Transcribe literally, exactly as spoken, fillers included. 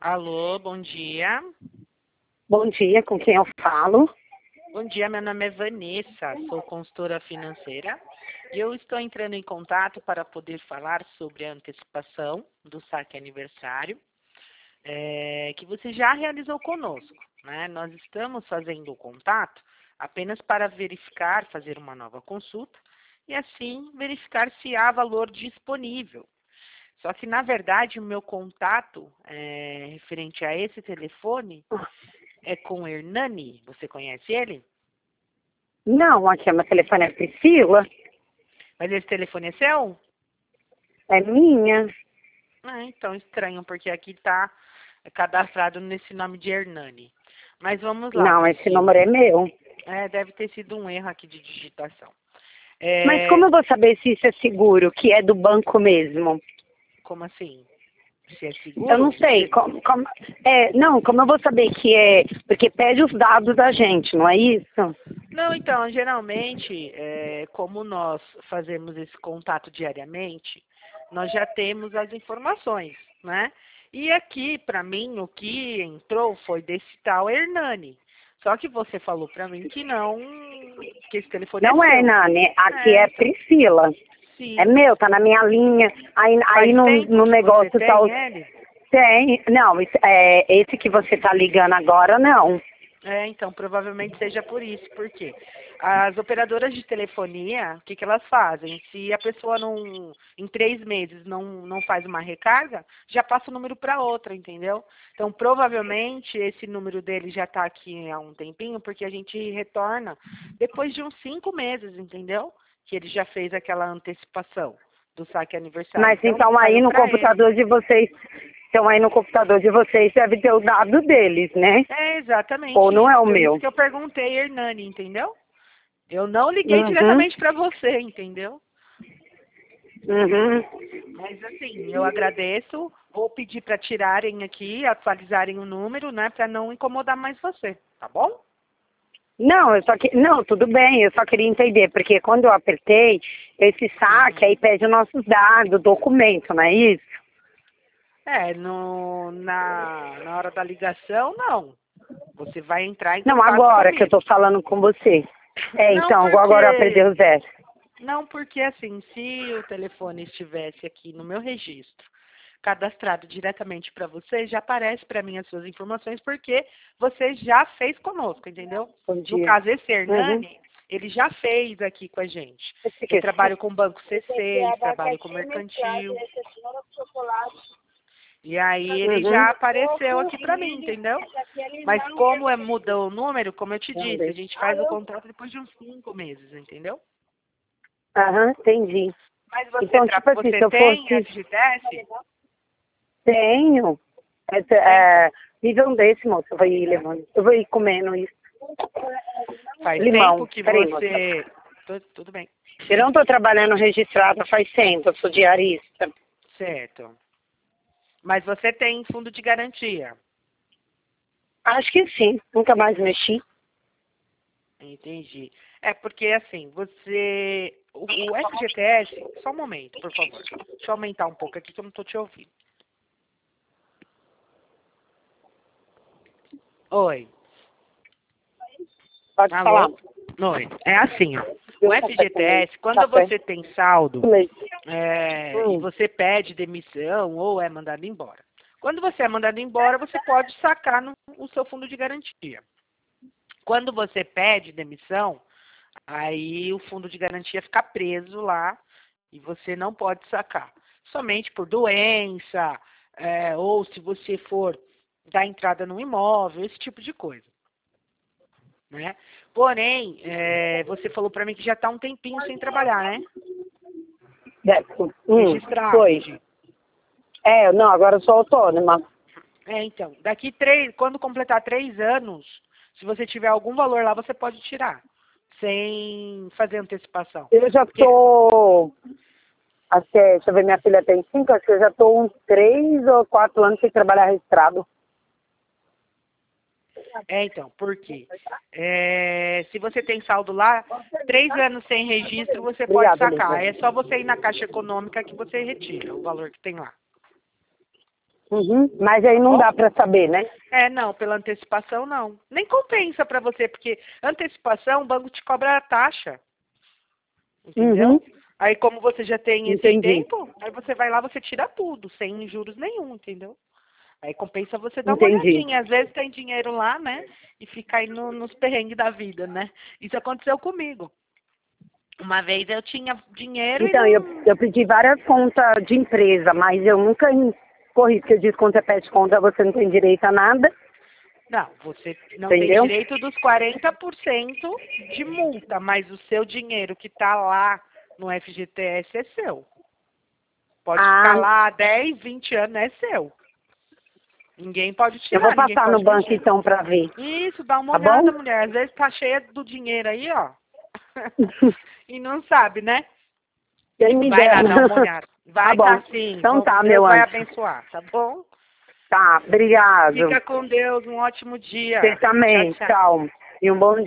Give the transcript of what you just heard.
Alô, bom dia. Bom dia, com quem eu falo? Bom dia, meu nome é Vanessa, sou consultora financeira e eu estou entrando em contato para poder falar sobre a antecipação do saque aniversário é, que você já realizou conosco, né? Nós estamos fazendo o contato apenas para verificar, fazer uma nova consulta e assim verificar se há valor disponível. Só que, na verdade, o meu contato é, referente a esse telefone é com o Hernani. Você conhece ele? Não, aqui é meu telefone é Priscila, Mas esse telefone é seu? é minha. Ah, então estranho, porque aqui está cadastrado nesse nome de Hernani. Mas vamos lá, Não, esse Priscila. número é meu. É, deve ter sido um erro aqui de digitação. Mas É, como eu vou saber se isso é seguro, que é do banco mesmo? como assim? Se é Eu seguro? não sei, Você... como, como- é, não, como eu vou saber que é, porque pede os dados da gente, não é isso? Não, então, geralmente, é, como nós fazemos esse contato diariamente, nós já temos as informações, né? E aqui, para mim, o que entrou foi desse tal Hernani. Só que você falou para mim que não, que esse telefone é Não é, seu. Nani, aqui É, é então, Priscila. É sim. meu, tá na minha linha. Aí, aí Faz no, tempo no que você negócio tá. tem o- ele? Tem. Não, esse, é, esse que você tá ligando agora, não. É, então, provavelmente seja por isso. Por quê? As operadoras de telefonia, o que, que elas fazem? Se a pessoa não, em três meses não, não faz uma recarga, já passa o número para outra, entendeu? Então, provavelmente, esse número dele já está aqui há um tempinho, porque a gente retorna depois de uns cinco meses, entendeu? Que ele já fez aquela antecipação do saque aniversário. Mas Então, então aí saiu no para ele. computador de vocês, então aí no computador de vocês deve ter o dado deles, né? É Ou exatamente não isso. é o Por isso meu? que eu perguntei, Hernani, entendeu? Eu não liguei Uhum, diretamente para você, entendeu? uhum. Mas assim, eu agradeço. Vou pedir para tirarem aqui, atualizarem o número, né, para não incomodar mais você, tá bom? Não, eu só que não, tudo bem, eu só queria entender, porque quando eu apertei esse saque, aí Uhum. pede os nossos dados, documento, não é isso? É, no, na, na hora da ligação, não. Você vai entrar em Não, contato agora que eu tô comigo. falando com você. É, Não então, agora eu apertei porque, o zero. não porque assim, se o telefone estivesse aqui no meu registro, cadastrado diretamente para você, já aparece para mim as suas informações, porque você já fez conosco, entendeu? Bom No dia. caso, esse Uhum. Hernani, ele já fez aqui com a gente. Esse Eu aqui, trabalho com Banco C seis, trabalho com Mercantil, e aí ele uhum. já apareceu aqui para mim, entendeu? Mas como é, mudou o número, como eu te Não, disse, a deixa. gente faz o contrato depois de uns cinco meses, entendeu? Aham, entendi. Mas você, Então, tra... tipo assim, se você eu tem fosse, F G T S? tenho, essa, Tem. é, nível um desse, moço, eu vou ir levando, eu vou ir comendo isso. Faz tempo Limão, que peraí, moço. você... Tu- Tudo bem. Eu não tô trabalhando registrada faz tempo, eu sou diarista. Certo. Mas você tem fundo de garantia. Acho que sim, nunca mais mexi. Entendi. É porque assim, você. O, o F G T S. Só um momento, por favor. Deixa eu aumentar um pouco aqui que eu não estou te ouvindo. Oi. Pode falar. Alô? Oi. É assim, ó. O Eu café com leite. F G T S, quando Café você tem saldo com leite. é, e Hum. você pede demissão ou é mandado embora. Quando você é mandado embora, você pode sacar no, o seu fundo de garantia. Quando você pede demissão, aí o fundo de garantia fica preso lá e você não pode sacar. Somente por doença, é, ou se você for dar entrada no imóvel, esse tipo de coisa. Né? Porém, é, você falou para mim que já está um tempinho sem trabalhar, né? É, hum, Registrado, eu foi. digo. É, não, agora eu sou autônoma. É, então, daqui três, quando completar três anos, se você tiver algum valor lá, você pode tirar, sem fazer antecipação. Eu já Porque tô, acho que, é, deixa eu ver, minha filha tem cinco, acho que eu já tô uns três ou quatro anos sem trabalhar registrado. É, então, por quê? É, se você tem saldo lá, três anos sem registro, você pode Obrigada, sacar. Lívia. É só você ir na Caixa Econômica que você retira o valor que tem lá. Uhum. Mas aí não Bom? dá para saber, né? É, não, pela antecipação não. Nem compensa para você, porque antecipação o banco te cobra a taxa. Uhum. Entendeu? Aí como você já tem esse Entendi. tempo, aí você vai lá, você tira tudo, sem juros nenhum, entendeu? Aí compensa você dar uma Entendi. olhadinha. Às vezes tem dinheiro lá, né? E fica aí no, nos perrengues da vida, né? Isso aconteceu comigo. Uma vez eu tinha dinheiro e Então, eu, não. eu pedi várias contas de empresa, mas eu nunca corri, porque eu disse quando você pede conta, você não tem direito a nada, Não, você não tem entendeu? direito dos quarenta por cento de multa, mas o seu dinheiro que está lá no F G T S é seu. Pode ficar Ah, lá dez, vinte anos, é seu. Ninguém pode eu vou tirar, ninguém passar no pode banco mexer. então para ver, Isso, dá uma tá bom? olhada, mulher. Às vezes tá cheia do dinheiro aí, ó. E não sabe, né? Quem me Vai lá dera. dar uma olhada. Tá Vai bom. tá sim. Então Vamos- tá, Deus meu vai anjo. abençoar, tá bom? Tá, obrigado. Fica com Deus. Um ótimo Você dia. Tchau, também. tchau. Tchau. E um bom